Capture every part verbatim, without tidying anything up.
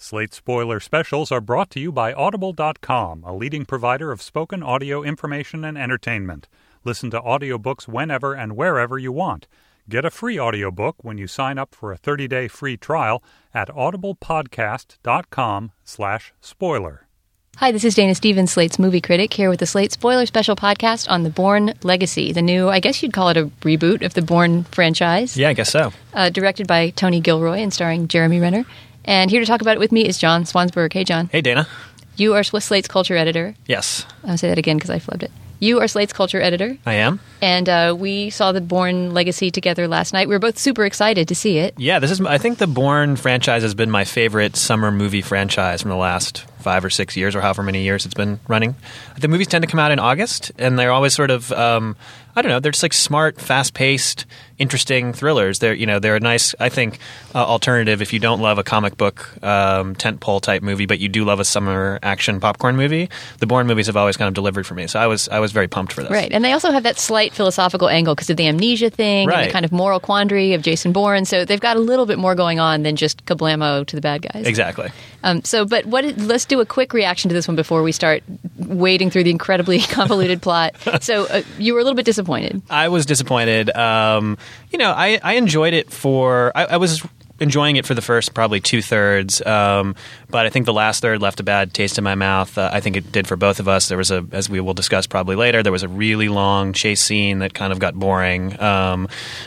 Slate Spoiler Specials are brought to you by Audible dot com, a leading provider of spoken audio information and entertainment. Listen to audiobooks whenever and wherever you want. Get a free audiobook when you sign up for a thirty-day free trial at audiblepodcast.com slash spoiler. Hi, this is Dana Stevens, Slate's movie critic, here with the Slate Spoiler Special podcast on The Bourne Legacy, the new, I guess you'd call it a reboot of the Bourne franchise. Yeah, I guess so. Uh, directed by Tony Gilroy and starring Jeremy Renner. And here to talk about it with me is John Swansburg. Hey, John. Hey, Dana. You are Slate's culture editor. Yes. I'll say that again because I flubbed it. You are Slate's culture editor. I am. And uh, we saw the Bourne Legacy together last night. We were both super excited to see it. Yeah, this is. I think the Bourne franchise has been my favorite summer movie franchise from the last five or six years or however many years it's been running. The movies tend to come out in August, and they're always sort of, um, I don't know, they're just like smart, fast-paced, interesting thrillers. They're, you know, they're a nice, I think, uh, alternative if you don't love a comic book um, tentpole type movie, but you do love a summer action popcorn movie. The Bourne movies have always kind of delivered for me, so I was I was very pumped for this. Right, and they also have that slight philosophical angle because of the amnesia thing right. and the kind of moral quandary of Jason Bourne. So they've got a little bit more going on than just kablamo to the bad guys. Exactly. Um, so, but what? Let's do a quick reaction to this one before we start wading through the incredibly convoluted plot. So, uh, you were a little bit disappointed. I was disappointed. Um, you know, I, I enjoyed it for. I, I was enjoying it for the first probably two thirds, um, but I think the last third left a bad taste in my mouth. Uh, I think it did for both of us. There was a, as we will discuss probably later, there was a really long chase scene that kind of got boring, um,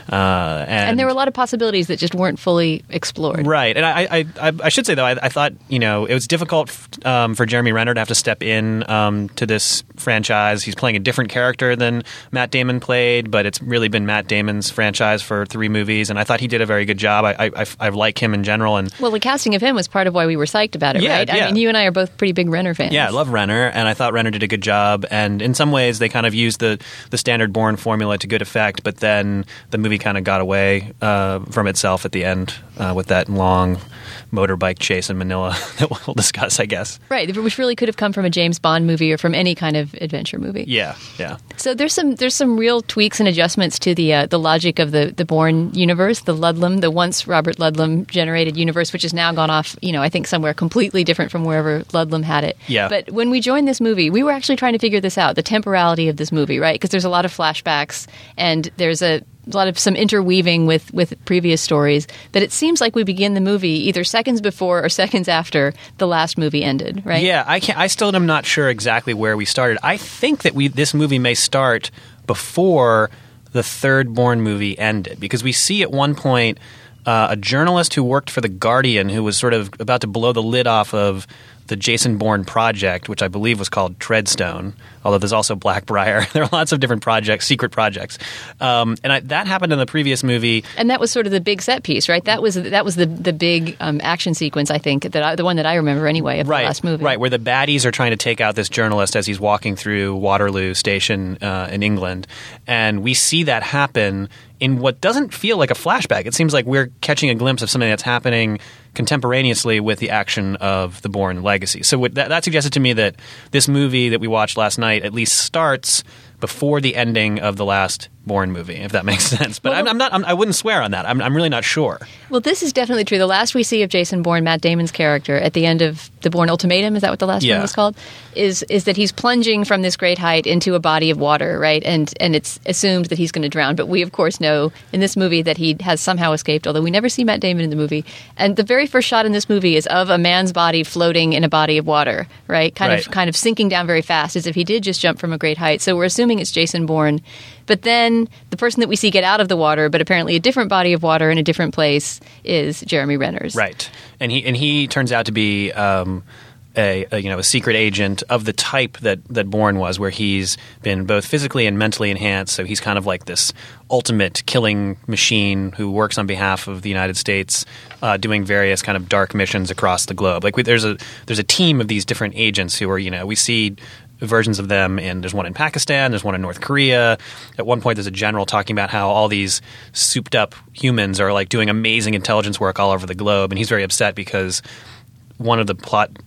uh, and, and there were a lot of possibilities that just weren't fully explored. Right, and I, I, I, I should say though, I, I thought you know it was difficult f- um, for Jeremy Renner to have to step in um, to this franchise. He's playing a different character than Matt Damon played, but it's really been Matt Damon's franchise for three movies, and I thought he did a very good job. I, I, I like him in general, and well, the casting of him was part of why we were psyched about it, yeah, right? Yeah. I mean, you and I are both pretty big Renner fans. Yeah, I love Renner, and I thought Renner did a good job. And in some ways, they kind of used the the standard Bourne formula to good effect, but then the movie kind of got away uh, from itself at the end uh, with that long motorbike chase in Manila that we'll discuss, I guess. Right, which really could have come from a James Bond movie or from any kind of adventure movie. Yeah, yeah. So there's some there's some real tweaks and adjustments to the uh, the logic of the the Bourne universe, the Ludlum, the once Robert Ludlum generated universe, which has now gone off, you know, I think somewhere completely different from wherever Ludlum had it. Yeah. But when we joined this movie, we were actually trying to figure this out, the temporality of this movie, right? Because there's a lot of flashbacks and there's a a lot of some interweaving with, with previous stories, but it seems like we begin the movie either seconds before or seconds after the last movie ended, right? Yeah, I can't. I still am not sure exactly where we started. I think that we this movie may start before the third Bourne movie ended, because we see at one point uh, a journalist who worked for The Guardian who was sort of about to blow the lid off of the Jason Bourne project, which I believe was called Treadstone, although there's also Blackbriar. There are lots of different projects, secret projects. Um, and I, that happened in the previous movie. And that was sort of the big set piece, right? That was that was the the big um, action sequence, I think, that I, the one that I remember anyway of right, the last movie. Right, where the baddies are trying to take out this journalist as he's walking through Waterloo Station uh, in England. And we see that happen in what doesn't feel like a flashback. It seems like we're catching a glimpse of something that's happening contemporaneously with the action of the Bourne Legacy. So that, that suggested to me that this movie that we watched last night at least starts before the ending of the last Bourne movie, if that makes sense. But well, I'm, I'm not. I'm, I wouldn't swear on that. I'm, I'm really not sure. Well, this is definitely true. The last we see of Jason Bourne, Matt Damon's character, at the end of the Bourne Ultimatum, is that what the last yeah. one was called? Is is that he's plunging from this great height into a body of water, right? And and it's assumed that he's going to drown. But we, of course, know in this movie that he has somehow escaped, although we never see Matt Damon in the movie. And the very first shot in this movie is of a man's body floating in a body of water, right? Kind right. of kind of sinking down very fast, as if he did just jump from a great height. So we're assuming it's Jason Bourne. But then the person that we see get out of the water, but apparently a different body of water in a different place, is Jeremy Renner's. Right, and he and he turns out to be um, a, a you know a secret agent of the type that that Bourne was, where he's been both physically and mentally enhanced. So he's kind of like this ultimate killing machine who works on behalf of the United States, uh, doing various kind of dark missions across the globe. Like we, there's a there's a team of these different agents who are you know we see versions of them, and there's one in Pakistan, there's one in North Korea. At one point, there's a general talking about how all these souped-up humans are like doing amazing intelligence work all over the globe, and he's very upset because one of the plot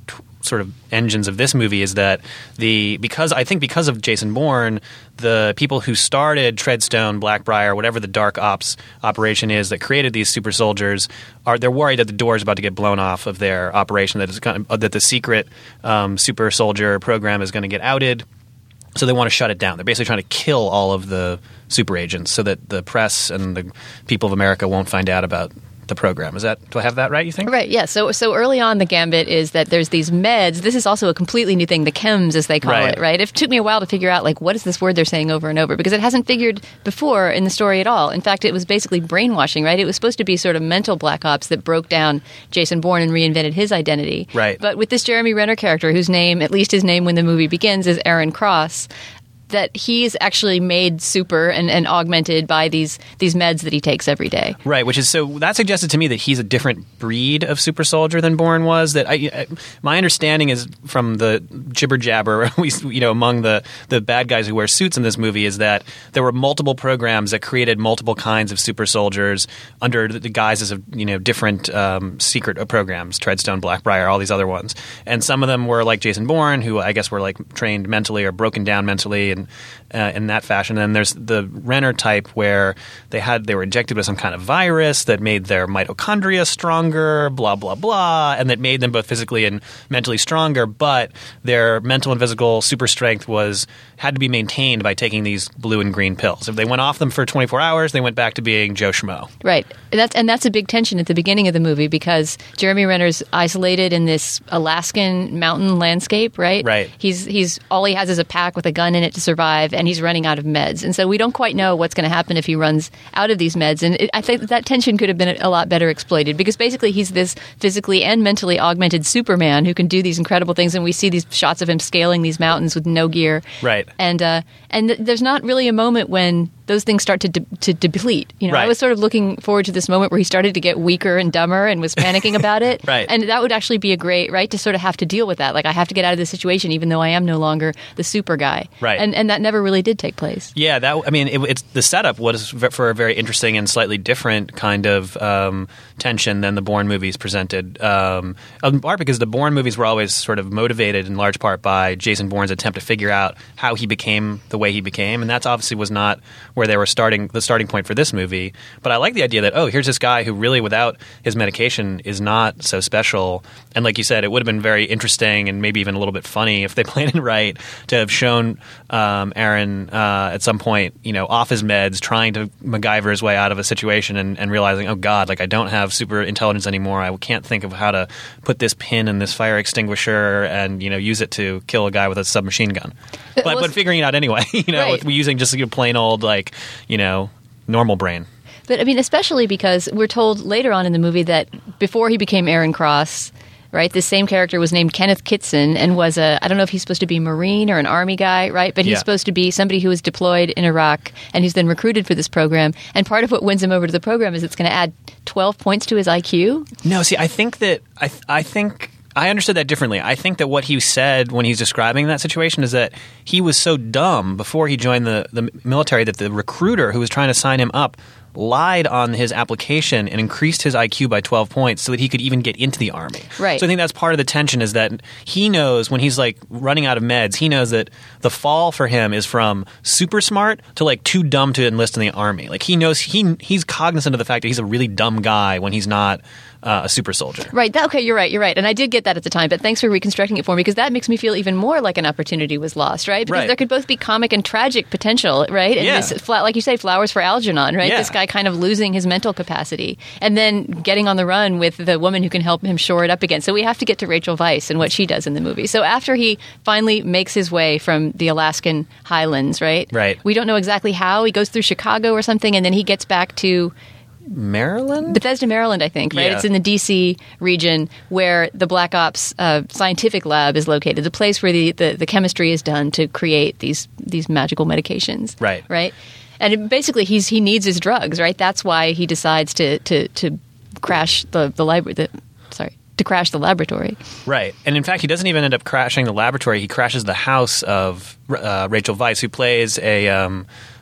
sort of engines of this movie is that the because I think because of Jason Bourne, the people who started Treadstone, Blackbriar, whatever the dark ops operation is that created these super soldiers, are they're worried that the door is about to get blown off of their operation, that it's kind of, that the secret um, super soldier program is going to get outed. So they want to shut it down. They're basically trying to kill all of the super agents so that the press and the people of America won't find out about the program. Is that, do I have that right, you think? Right, yeah. So so early on, the gambit is that there's these meds. This is also a completely new thing, the chems, as they call Right. it, right? It took me a while to figure out, like, what is this word they're saying over and over? Because it hasn't figured before in the story at all. In fact, it was basically brainwashing, right? It was supposed to be sort of mental black ops that broke down Jason Bourne and reinvented his identity. Right. But with this Jeremy Renner character, whose name, at least his name when the movie begins, is Aaron Cross, that he's actually made super and, and augmented by these these meds that he takes every day. Right, which is so that suggested to me that he's a different breed of super soldier than Bourne was. That I, I my understanding is from the jibber jabber, we you know among the the bad guys who wear suits in this movie is that there were multiple programs that created multiple kinds of super soldiers under the guises of you know different um, secret programs, Treadstone, Blackbriar, all these other ones, and some of them were like Jason Bourne, who I guess were like trained mentally or broken down mentally and. Uh, in that fashion. And there's the Renner type where they had they were injected with some kind of virus that made their mitochondria stronger, blah, blah, blah, and that made them both physically and mentally stronger, but their mental and physical super strength was had to be maintained by taking these blue and green pills. If they went off them for twenty-four hours, they went back to being Joe Schmo. Right. And that's, and that's a big tension at the beginning of the movie because Jeremy Renner's isolated in this Alaskan mountain landscape, right? Right. He's, he's all he has is a pack with a gun in it to survive, and he's running out of meds. And so we don't quite know what's going to happen if he runs out of these meds. And it, I think that tension could have been a lot better exploited because basically he's this physically and mentally augmented Superman who can do these incredible things. And we see these shots of him scaling these mountains with no gear. Right. And uh, and th- there's not really a moment when those things start to de- to deplete. You know, Right. I was sort of looking forward to this moment where he started to get weaker and dumber and was panicking about it. Right. And that would actually be a great, right, to sort of have to deal with that. Like, I have to get out of this situation even though I am no longer the super guy. Right. And and that never really did take place. Yeah, that I mean, it, it's the setup was v- for a very interesting and slightly different kind of um, tension than the Bourne movies presented. Um, in part because the Bourne movies were always sort of motivated in large part by Jason Bourne's attempt to figure out how he became the way he became, and that's obviously was not where they were starting the starting point for this movie. But I like the idea that oh, here's this guy who really, without his medication, is not so special. And like you said, it would have been very interesting and maybe even a little bit funny if they played it right to have shown um, Aaron uh, at some point, you know, off his meds, trying to MacGyver his way out of a situation and, and realizing, oh God, like I don't have super intelligence anymore. I can't think of how to put this pin in this fire extinguisher and you know use it to kill a guy with a submachine gun. But well, but figuring it out anyway, you know, right. with using just a plain old like you know normal brain. But I mean, especially because we're told later on in the movie that before he became Aaron Cross, right, this same character was named Kenneth Kitson and was a, I don't know if he's supposed to be Marine or an Army guy, right? But he's Yeah. supposed to be somebody who was deployed in Iraq and who's then recruited for this program. And part of what wins him over to the program is it's going to add twelve points to his I Q. No, see, I think that I I think I understood that differently. I think that what he said when he's describing that situation is that he was so dumb before he joined the, the military that the recruiter who was trying to sign him up lied on his application and increased his I Q by twelve points so that he could even get into the Army. Right. So I think that's part of the tension is that he knows when he's like running out of meds, he knows that the fall for him is from super smart to like too dumb to enlist in the Army. Like he knows he he's cognizant of the fact that he's a really dumb guy when he's not uh, a super soldier. Right. That, okay, you're right. You're right. And I did get that at the time, but thanks for reconstructing it for me because that makes me feel even more like an opportunity was lost, right? Because Right. there could both be comic and tragic potential, right? And Yeah. this, fla- like you say, flowers for Algernon, right? Yeah. This guy kind of losing his mental capacity and then getting on the run with the woman who can help him shore it up again. So we have to get to Rachel Weisz and what she does in the movie. So after he finally makes his way from the Alaskan highlands, right? Right. We don't know exactly how. He goes through Chicago or something, and then he gets back to Maryland? Bethesda, Maryland, I think, right? Yeah. It's in the D C region where the Black Ops uh, scientific lab is located, the place where the, the, the chemistry is done to create these these magical medications. Right. Right? And it, basically, he's he needs his drugs, right? That's why he decides to to, to crash the, the library. The, sorry. To crash the laboratory. Right. And in fact, he doesn't even end up crashing the laboratory. He crashes the house of uh, Rachel Weisz, who plays a um,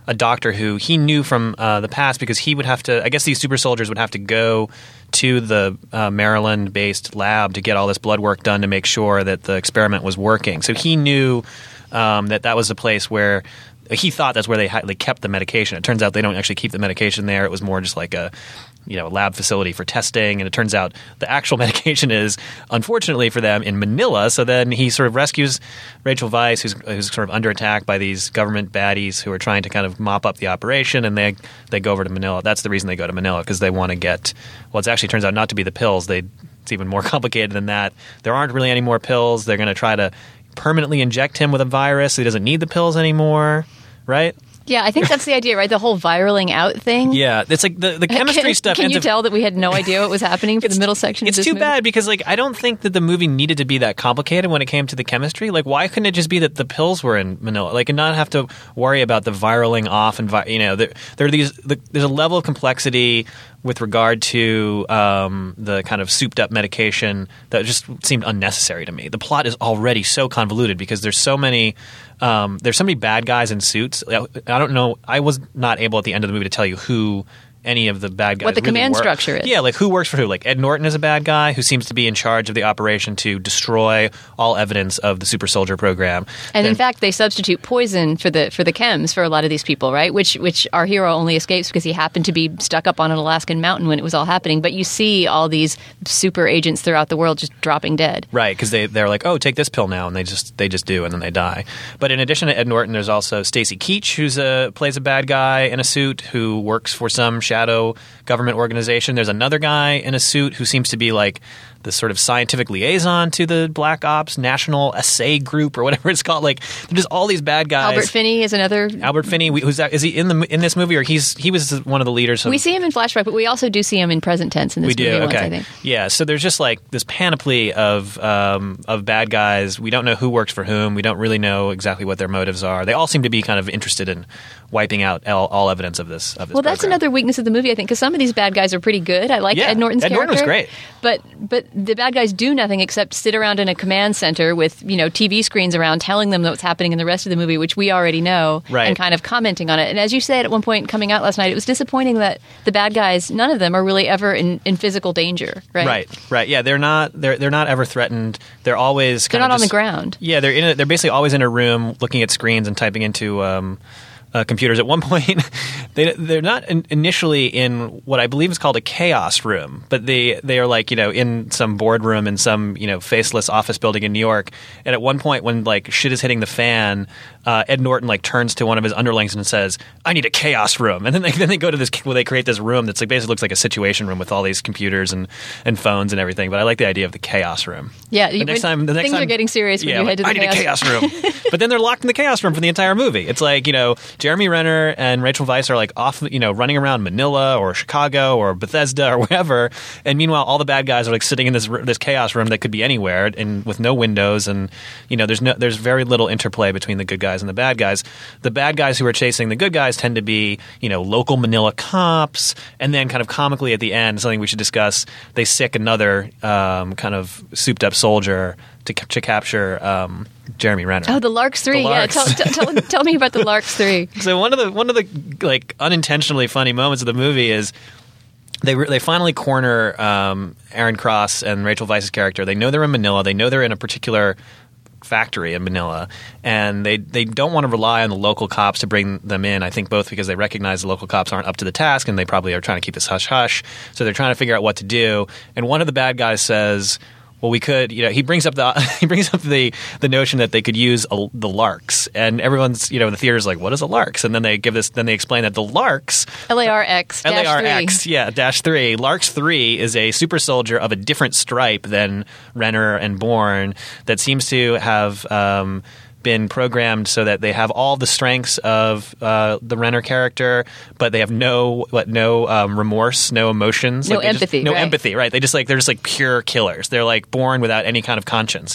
a doctor who he knew from uh, the past because he would have to. I guess these super soldiers would have to go to the uh, Maryland-based lab to get all this blood work done to make sure that the experiment was working. So he knew um, that that was a place where he thought that's where they, had, they kept the medication. It turns out they don't actually keep the medication there. It was more just like a you know lab facility for testing. And it turns out the actual medication is, unfortunately for them, in Manila. So then he sort of rescues Rachel Weisz, who's, who's sort of under attack by these government baddies who are trying to kind of mop up the operation, and they they go over to Manila. That's the reason they go to Manila, because they want to get – well, it actually turns out not to be the pills. They It's even more complicated than that. There aren't really any more pills. They're going to try to permanently inject him with a virus so he doesn't need the pills anymore, right? Yeah, I think that's the idea, right? The whole viraling out thing. Yeah, it's like the, the chemistry can, stuff. Can ends you up, tell that we had no idea what was happening for the middle section It's of this too movie? bad because like I don't think that the movie needed to be that complicated when it came to the chemistry. Like, why couldn't it just be that the pills were in Manila? Like, and not have to worry about the viraling off and vi- you know, there, there are these. The, there's a level of complexity with regard to um, the kind of souped-up medication that just seemed unnecessary to me. The plot is already so convoluted because there's so many um, there's so many bad guys in suits. I don't know. I was not able at the end of the movie to tell you who any of the bad guys what the really command work. structure is. Yeah, like who works for who. Like Ed Norton is a bad guy who seems to be in charge of the operation to destroy all evidence of the super soldier program. And then, in fact, they substitute poison for the for the chems for a lot of these people, right? Which which our hero only escapes because he happened to be stuck up on an Alaskan mountain when it was all happening. But you see all these super agents throughout the world just dropping dead. right, because they they're like, oh, take this pill now, and they just they just do, and then they die. But in addition to Ed Norton, there's also Stacy Keach, who's a plays a bad guy in a suit who works for some shadow government organization. There's another guy in a suit who seems to be like the sort of scientific liaison to the Black Ops National Assay Group or whatever it's called. Like, there's just all these bad guys. Albert Finney is another. Albert Finney, we- who's that? Is he in the in this movie, or he's he was one of the leaders? Of, We see him in flashback, but we also do see him in present tense in this we do. movie Okay. once, I think. Yeah. So there's just like this panoply of um, of bad guys. We don't know who works for whom. We don't really know exactly what their motives are. They all seem to be kind of interested in wiping out all, all evidence of this. Of this Well, that's program. another weakness of the movie, I think, because some of these bad guys are pretty good. I like Yeah, Ed Norton's Ed character. Norton was great. But but the bad guys do nothing except sit around in a command center with, you know, T V screens around telling them what's happening in the rest of the movie, which we already know, Right. and kind of commenting on it. And as you said at one point coming out last night, it was disappointing that the bad guys, none of them are really ever in, in physical danger, right? Right, right, yeah. They're not. They're they're not ever threatened. They're always. They're kind not of on the just- ground. Yeah, they're in. A, they're basically always in a room looking at screens and typing into um, uh, computers. At one point, they they're not in, initially in what I believe is called a chaos room, but they they are like you know in some boardroom in some you know faceless office building in New York. And at one point, when like shit is hitting the fan, uh, Ed Norton like turns to one of his underlings and says, "I need a chaos room." And then they then they go to this where they create this room that's like basically looks like a situation room with all these computers and, and phones and everything. But I like the idea of the chaos room. Yeah, The you- next when time, the next things time, are getting serious when yeah, you like, head to the I need chaos a chaos room. But then they're locked in the chaos room for the entire movie. It's like you know Jeremy Renner and Rachel Weisz are like off, you know, running around Manila or Chicago or Bethesda or wherever, and meanwhile all the bad guys are like sitting in this this chaos room that could be anywhere and with no windows, and you know there's no there's very little interplay between the good guys and the bad guys. The bad guys who are chasing the good guys tend to be you know local Manila cops, and then kind of comically at the end, something we should discuss, they sick another um, kind of souped up soldier to, to capture um, Jeremy Renner. Oh, the Larks three. The Yeah, Larks. tell, tell, tell, tell me about the Larks three. So one of the one of the like unintentionally funny moments of the movie is they re- they finally corner um, Aaron Cross and Rachel Weisz's character. They know they're in Manila. They know they're in a particular factory in Manila, and they they don't want to rely on the local cops to bring them in. I think both because they recognize the local cops aren't up to the task, and they probably are trying to keep this hush hush. So they're trying to figure out what to do. And one of the bad guys says, well, we could, you know, he brings up the he brings up the the notion that they could use a, the Larks, and everyone's, you know, the theater's like, what is a Larks? And then they give this, then they explain that the Larks, L A R X. L A R dash X, three. yeah, dash three. Larks three is a super soldier of a different stripe than Renner and Bourne that seems to have um, been programmed so that they have all the strengths of uh, the Renner character, but they have no what no um, remorse, no emotions, No Like, they just- empathy, no right. empathy. Right? They just like they're just like pure killers. They're like born without any kind of conscience.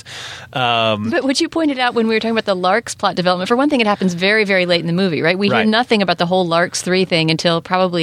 Um, But what you pointed out when we were talking about the Larks plot development, for one thing, it happens very, very late in the movie, right? We Right. hear nothing about the whole Larks three thing until probably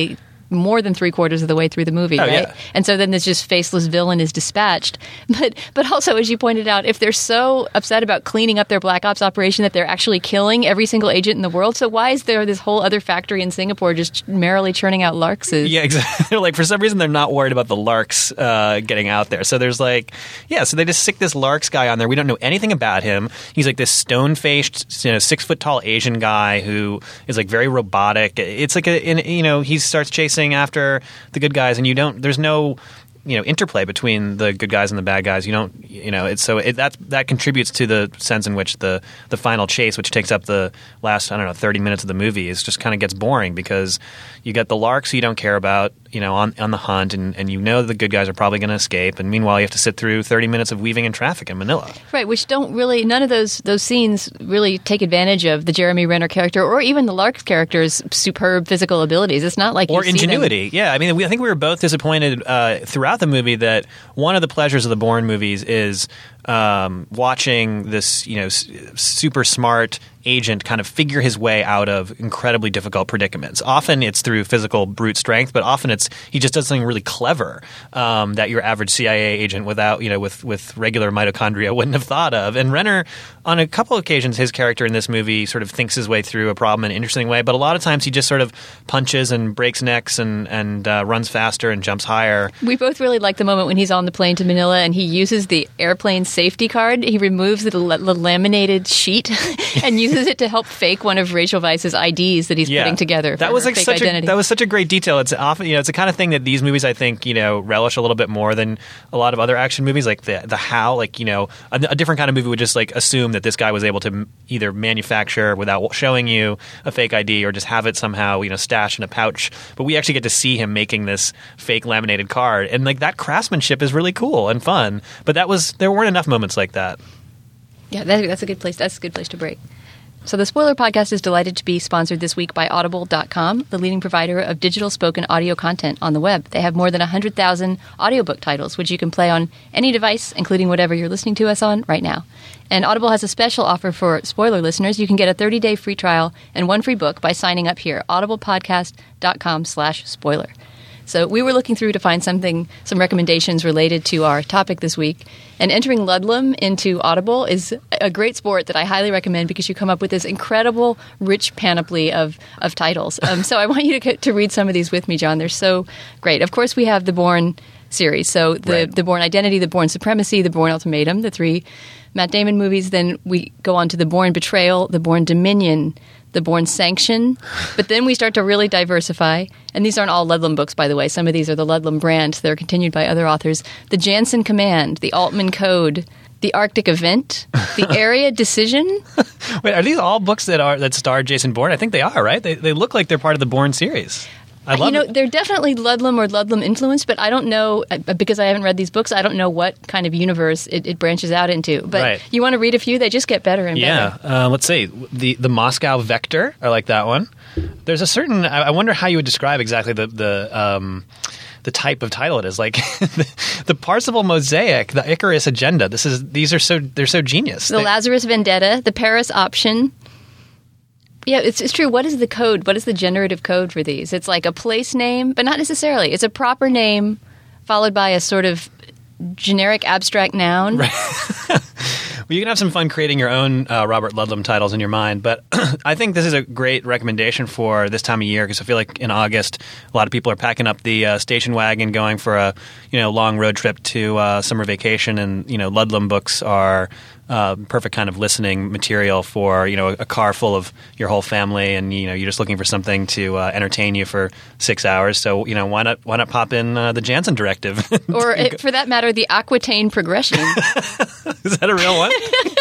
more than three quarters of the way through the movie, oh, right? Yeah. And so then this just faceless villain is dispatched. But but also, as you pointed out, if they're so upset about cleaning up their Black Ops operation that they're actually killing every single agent in the world, so why is there this whole other factory in Singapore just merrily churning out Larkses? Yeah, exactly. Like, for some reason, they're not worried about the Larks uh, getting out there. So there's like, yeah, so they just stick this Larks guy on there. We don't know anything about him. He's like this stone-faced, you know, six-foot-tall Asian guy who is like very robotic. It's like a, in, you know, he starts chasing after the good guys, and you don't. There's no, you know, interplay between the good guys and the bad guys. You don't, you know, it's so it, that that contributes to the sense in which the the final chase, which takes up the last, I don't know, thirty minutes of the movie, is just kind of gets boring because you get the Larks who you don't care about, you know, on on the hunt, and, and you know the good guys are probably going to escape, and meanwhile you have to sit through thirty minutes of weaving in traffic in Manila. Right, which don't really, none of those those scenes really take advantage of the Jeremy Renner character or even the Larks character's superb physical abilities. It's not like you or see ingenuity. them. Yeah, I mean, we, I think we were both disappointed uh, throughout the movie that one of the pleasures of the Bourne movies is um, watching this, you know, s- super smart agent kind of figure his way out of incredibly difficult predicaments. Often it's through physical brute strength, but often it's he just does something really clever um, that your average C I A agent without, you know, with, with regular mitochondria wouldn't have thought of. And Renner, on a couple of occasions, his character in this movie sort of thinks his way through a problem in an interesting way, but a lot of times he just sort of punches and breaks necks and, and uh, runs faster and jumps higher. We both really like the moment when he's on the plane to Manila and he uses the airplane safety card. He removes the, the laminated sheet and uses it to help fake one of Rachel Weisz's I Ds that he's Yeah. putting together. That for was her like fake such identity. a that was such a great detail. It's often, you know, it's the kind of thing that these movies, I think, you know, relish a little bit more than a lot of other action movies. Like the the how, like, you know, a, a different kind of movie would just like assume that this guy was able to m- either manufacture without showing you a fake I D or just have it somehow, you know, stashed in a pouch. But we actually get to see him making this fake laminated card, and like that craftsmanship is really cool and fun. But that was there weren't enough moments like that. Yeah, that, that's a good place. That's a good place to break. So the Spoiler Podcast is delighted to be sponsored this week by Audible dot com, the leading provider of digital spoken audio content on the web. They have more than one hundred thousand audiobook titles, which you can play on any device, including whatever you're listening to us on right now. And Audible has a special offer for Spoiler listeners. You can get a thirty-day free trial and one free book by signing up here, audiblepodcast dot com slash spoiler. So we were looking through to find something, some recommendations related to our topic this week. And entering Ludlum into Audible is a great sport that I highly recommend because you come up with this incredible, rich panoply of, of titles. Um, so I want you to to read some of these with me, John. They're so great. Of course, we have the Bourne series. So the, Right. the Bourne Identity, the Bourne Supremacy, the Bourne Ultimatum, the three Matt Damon movies. Then we go on to the Bourne Betrayal, the Bourne Dominion, the Bourne Sanction, but then we start to really diversify. And these aren't all Ludlum books, by the way. Some of these are the Ludlum brand. They're continued by other authors. The Jansen Command, the Altman Code, the Arctic Event, the Area Decision. Wait, are these all books that are that star Jason Bourne? I think they are, right? They they look like they're part of the Bourne series. I love you know, it. they're definitely Ludlum or Ludlum influenced, but I don't know, uh, because I haven't read these books, I don't know what kind of universe it, it branches out into. But Right. you want to read a few, they just get better and Yeah, better. uh, let's see. The the Moscow Vector. I like that one. There's a certain. I I wonder how you would describe exactly the the um, the type of title it is. Like the, the Parsifal Mosaic, the Icarus Agenda. This is these are so they're so genius. The They- Lazarus Vendetta, the Paris Option. Yeah, it's, it's true. What is the code? What is the generative code for these? It's like a place name, but not necessarily. It's a proper name followed by a sort of generic abstract noun. Right. Well, you can have some fun creating your own uh, Robert Ludlum titles in your mind, but I think this is a great recommendation for this time of year because I feel like in August, a lot of people are packing up the uh, station wagon, going for a you know long road trip to uh, summer vacation, and you know Ludlum books are uh, perfect kind of listening material for you know a car full of your whole family, and you know you're just looking for something to uh, entertain you for six hours. So you know why not why not pop in uh, the Jansen Directive? Or, it, for that matter, the Aquitaine Progression. Is that a real one?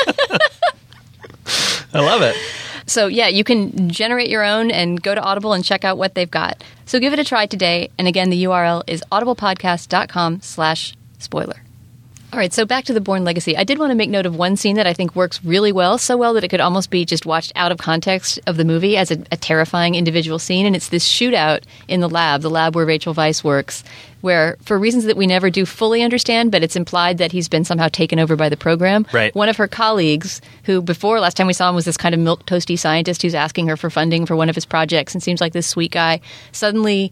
I love it. So, yeah, you can generate your own and go to Audible and check out what they've got. So give it a try today. And again, the U R L is audiblepodcast.com slash spoiler. All right, so back to the Bourne Legacy. I did want to make note of one scene that I think works really well, so well that it could almost be just watched out of context of the movie as a, a terrifying individual scene, and it's this shootout in the lab, the lab where Rachel Weisz works, where, for reasons that we never do fully understand, but it's implied that he's been somehow taken over by the program. Right. One of her colleagues, who before, last time we saw him, was this kind of milquetoasty scientist who's asking her for funding for one of his projects and seems like this sweet guy, suddenly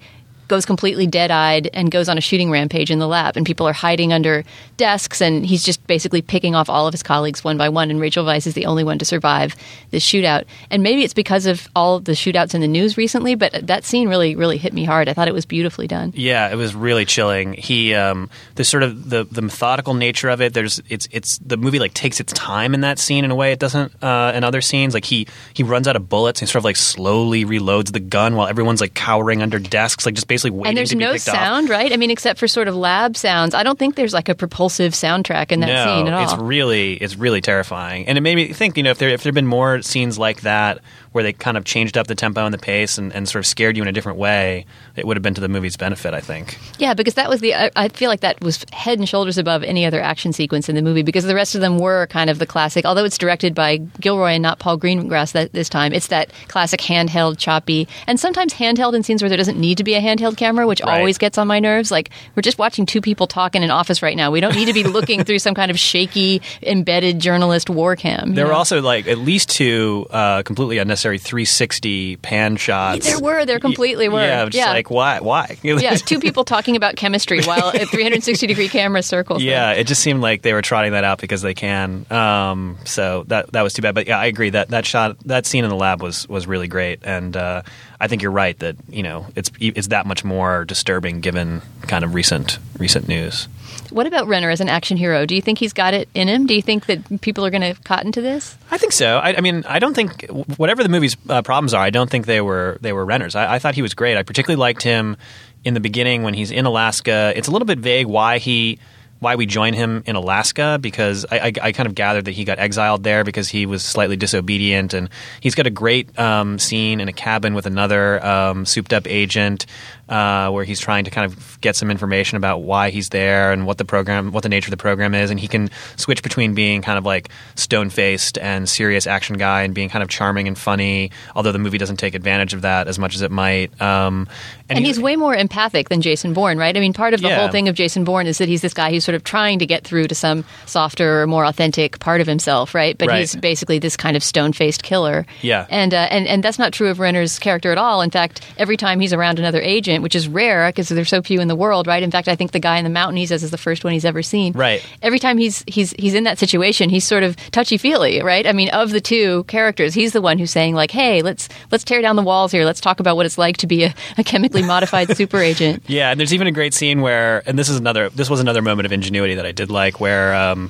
goes completely dead-eyed and goes on a shooting rampage in the lab, and people are hiding under desks, and he's just basically picking off all of his colleagues one by one, and Rachel Weisz is the only one to survive this shootout. And maybe it's because of all of the shootouts in the news recently, but that scene really, really hit me hard. I thought it was beautifully done. Yeah, it was really chilling. He, um, the sort of the, the methodical nature of it. There's, it's, it's the movie like takes its time in that scene in a way it doesn't uh, in other scenes. Like he, he runs out of bullets and sort of like slowly reloads the gun while everyone's like cowering under desks, like just basically waiting and there's to be no picked sound, off. right? I mean, except for sort of lab sounds. I don't think there's like a propulsive soundtrack in that no, scene at all. It's really, it's really terrifying, and it made me think. You know, if there if there'd been more scenes like that where they kind of changed up the tempo and the pace and, and sort of scared you in a different way, it would have been to the movie's benefit, I think. Yeah, because that was the. I, I feel like that was head and shoulders above any other action sequence in the movie, because the rest of them were kind of the classic. Although it's directed by Gilroy and not Paul Greengrass that, this time, it's that classic handheld, choppy, and sometimes handheld in scenes where there doesn't need to be a handheld camera, which Right. always gets on my nerves. Like, we're just watching two people talk in an office right now. We don't need to be looking through some kind of shaky, embedded journalist war cam. There know? were also like at least two uh, completely unnecessary three sixty pan shots. There were. There completely were. Yeah, just Yeah. like why? Why? yeah, two people talking about chemistry while a three sixty degree camera circles. Yeah, them. it just seemed like they were trotting that out because they can. Um, so that that was too bad. But yeah, I agree that that shot, that scene in the lab was was really great, and uh, I think you're right that you know it's it's that much more disturbing given kind of recent recent news. What about Renner as an action hero? Do you think he's got it in him? Do you think that people are going to cotton to this? I think so. I, I mean, I don't think whatever the movie's uh, problems are, I don't think they were they were Renner's. I, I thought he was great. I particularly liked him in the beginning when he's in Alaska. It's a little bit vague why he. why we join him in Alaska, because I, I, I kind of gathered that he got exiled there because he was slightly disobedient, and he's got a great um, scene in a cabin with another um, souped-up agent uh, where he's trying to kind of get some information about why he's there and what the program, what the nature of the program is, and he can switch between being kind of like stone-faced and serious action guy and being kind of charming and funny, although the movie doesn't take advantage of that as much as it might. Um, and and he, he's way more empathic than Jason Bourne, right? I mean, part of the yeah. whole thing of Jason Bourne is that he's this guy who's sort of trying to get through to some softer or more authentic part of himself, right? But right. he's basically this kind of stone-faced killer. Yeah. And, uh, and and that's not true of Renner's character at all. In fact, every time he's around another agent, which is rare because there's so few in the world, right? In fact, I think the guy in the mountain he says is the first one he's ever seen. Right. Every time he's he's he's in that situation, he's sort of touchy-feely, right? I mean, of the two characters, he's the one who's saying like, "Hey, let's let's tear down the walls here. Let's talk about what it's like to be a, a chemically modified super agent." Yeah, and there's even a great scene where, and this is another, this was another moment of ingenuity that I did like, where um,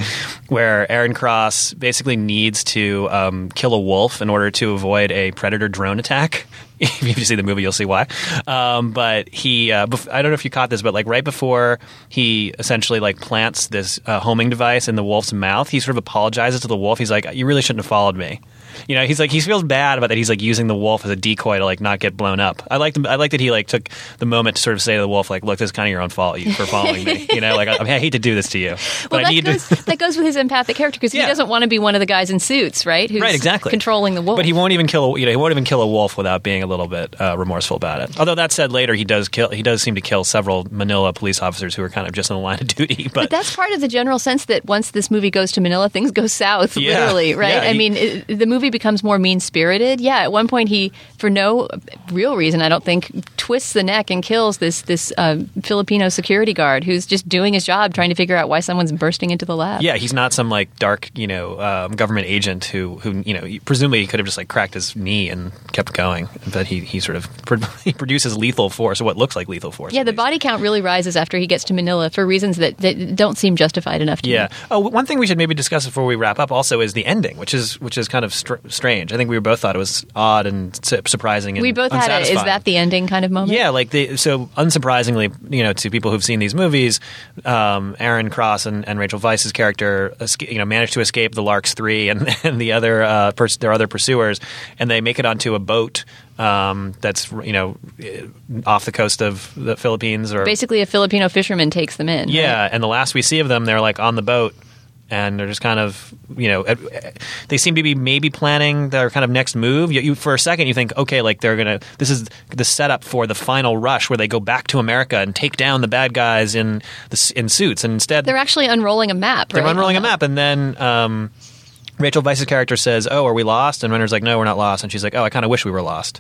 where Aaron Cross basically needs to um, kill a wolf in order to avoid a predator drone attack. If you see the movie, you'll see why. Um, but he, uh, bef- I don't know if you caught this, but like right before he essentially like plants this uh, homing device in the wolf's mouth, he sort of apologizes to the wolf. He's like, "You really shouldn't have followed me." You know, he's like, he feels bad about that. He's like using the wolf as a decoy to like not get blown up. I liked, I liked that he like took the moment to sort of say to the wolf, like, "Look, this is kind of your own fault for following me." You know, like I, I, mean, I hate to do this to you, but well, I that need goes, to. that goes with his empathic character because Yeah. he doesn't want to be one of the guys in suits, right? Who's Right, exactly. controlling the wolf. But he won't even kill. A, you know, he won't even kill a wolf without being a little bit uh, remorseful about it. Although that said, later he does kill. He does seem to kill several Manila police officers who are kind of just in the line of duty. But, But that's part of the general sense that once this movie goes to Manila, things go south, Yeah. literally, right? Yeah, I he- mean, it, the movie becomes more mean-spirited. Yeah, at one point he, for no real reason, I don't think, twists the neck and kills this this uh, Filipino security guard who's just doing his job, trying to figure out why someone's bursting into the lab. yeah, he's not some like dark, you know, um, government agent who, who, you know, presumably he could have just like cracked his knee and kept going. But he, he sort of he produces lethal force, or what looks like lethal force. Yeah, at the least. body count really rises after he gets to Manila for reasons that, that don't seem justified enough to Yeah. me. Oh, one thing we should maybe discuss before we wrap up also is the ending, which is which is kind of str- strange. I think we both thought it was odd and su- surprising. And We both had a, is unsatisfying. that the ending kind of moment? Yeah, like the so unsurprisingly, you know, to people who've seen these movies, um, Aaron Cross and, and Rachel Weisz's character, esca- you know, managed to escape the Larks Three and, and the other uh, pers- their other pursuers, and they make it onto a boat um, that's you know off the coast of the Philippines, or Basically, a Filipino fisherman takes them in. yeah. right? And the last we see of them, they're like on the boat. And they're just kind of, you know, they seem to be maybe planning their kind of next move. You, you, for a second, you think, okay, like they're going to, this is the setup for the final rush where they go back to America and take down the bad guys in the, in suits. And instead, They're actually unrolling a map, they're right? unrolling a on the- map. And then um, Rachel Weisz's character says, "Oh, are we lost?" And Renner's like, "No, we're not lost." And she's like, "Oh, I kind of wish we were lost."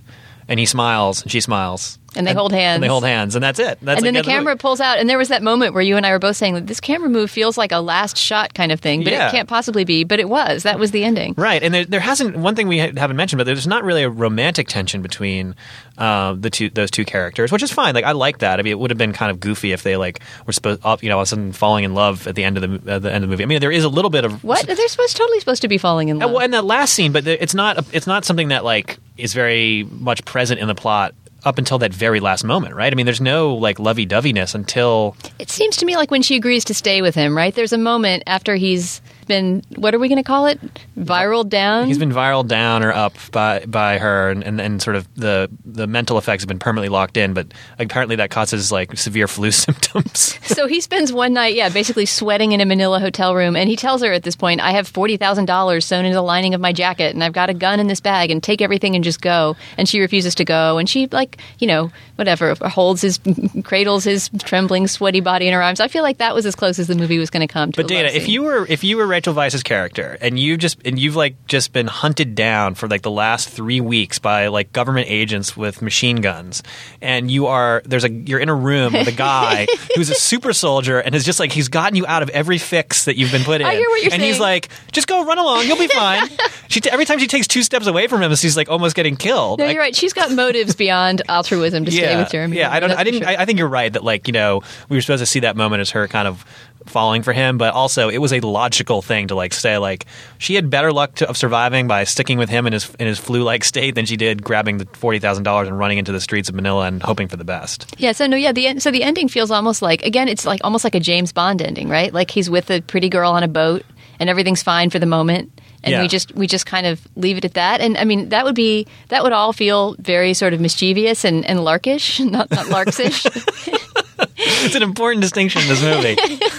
and he smiles, and she smiles. And they hold hands. And they hold hands, and that's it. That's and then like the camera movie. pulls out, and there was that moment where you and I were both saying that this camera move feels like a last shot kind of thing, but Yeah. it can't possibly be. But it was. That was the ending. Right, and there, there hasn't one thing we ha- haven't mentioned, but there's not really a romantic tension between uh, the two those two characters, which is fine. Like I like that. I mean, it would have been kind of goofy if they like were supposed, you know, all of a sudden falling in love at the end of the at the end of the movie. I mean, there is a little bit of What? They're supposed totally supposed to be falling in love. well, in that last scene, but it's not it's not something that like is very much present in the plot up until that very last moment, right? I mean, there's no like lovey-doveyness until It seems to me like when she agrees to stay with him, right? There's a moment after he's been, what are we going to call it? Viraled down? he's been viral down or up by by her, and, and, and sort of the the mental effects have been permanently locked in. But apparently, that causes like severe flu symptoms. So he spends one night, yeah, basically sweating in a Manila hotel room, and he tells her at this point, I have forty thousand dollars sewn into the lining of my jacket, and I've got a gun in this bag, and take everything and just go. And she refuses to go, and she, like, you know, whatever, holds his, cradles his trembling, sweaty body in her arms. I feel like that was as close as the movie was going to come to But a Dana, love if scene. you were if you were Rachel Weisz's character, and you just and you've like just been hunted down for like the last three weeks by like government agents with machine guns, and you are there's a you're in a room with a guy who's a super soldier and is just like he's gotten you out of every fix that you've been put in. I hear what you're and he's saying. like, just go run along, you'll be fine. she t- every time she takes two steps away from him, she's like almost getting killed. No, Like, you're right. She's got motives beyond altruism to stay with Jeremy. yeah, I don't. That's I for didn't. sure. I, I think you're right that like you know we were supposed to see that moment as her kind of falling for him, but also it was a logical thing to like say like she had better luck to, of surviving by sticking with him in his in his flu-like state than she did grabbing the forty thousand dollars and running into the streets of Manila and hoping for the best. Yeah, so no, yeah, the end, so the ending feels almost like, again, it's like almost like a James Bond ending, right? Like he's with a pretty girl on a boat and everything's fine for the moment, and Yeah. we just we just kind of leave it at that. And I mean, that would be that would all feel very sort of mischievous and, and larkish, not not larksish. It's an important distinction in this movie.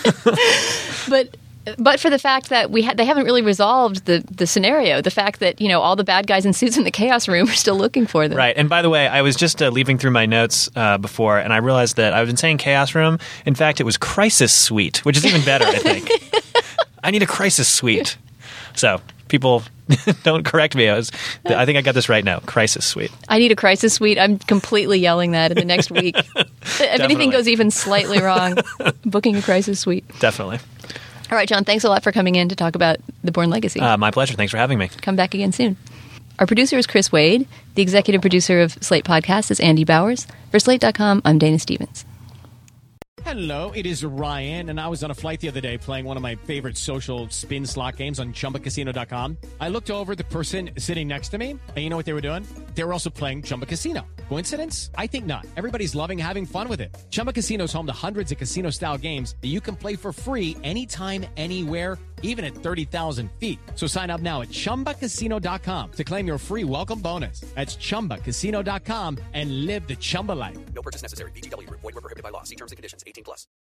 but but for the fact that we ha- they haven't really resolved the the scenario, the fact that, you know, all the bad guys in suits in the chaos room are still looking for them. Right. And by the way, I was just uh, leafing through my notes uh, before, and I realized that I've been saying Chaos Room. In fact, it was Crisis Suite, which is even better, I think. I need a Crisis Suite. So people don't correct me. I, was, I think I got this right now. Crisis Suite. I need a crisis suite. I'm completely yelling that in the next week. If anything goes even slightly wrong, booking a crisis suite. Definitely. All right, John, thanks a lot for coming in to talk about The Bourne Legacy. Uh, my pleasure. Thanks for having me. Come back again soon. Our producer is Chris Wade. The executive producer of Slate Podcast is Andy Bowers. For Slate dot com, I'm Dana Stevens. Hello, it is Ryan, and I was on a flight the other day playing one of my favorite social spin slot games on Chumba Casino dot com. I looked over at the person sitting next to me, and you know what they were doing? They were also playing Chumba Casino. Coincidence? I think not. Everybody's loving having fun with it. Chumba Casino is home to hundreds of casino-style games that you can play for free anytime, anywhere, even at thirty thousand feet. So sign up now at Chumba Casino dot com to claim your free welcome bonus. That's Chumba Casino dot com and live the Chumba life. No purchase necessary. V G W Group. Void where prohibited by law. See terms and conditions. eighteen plus.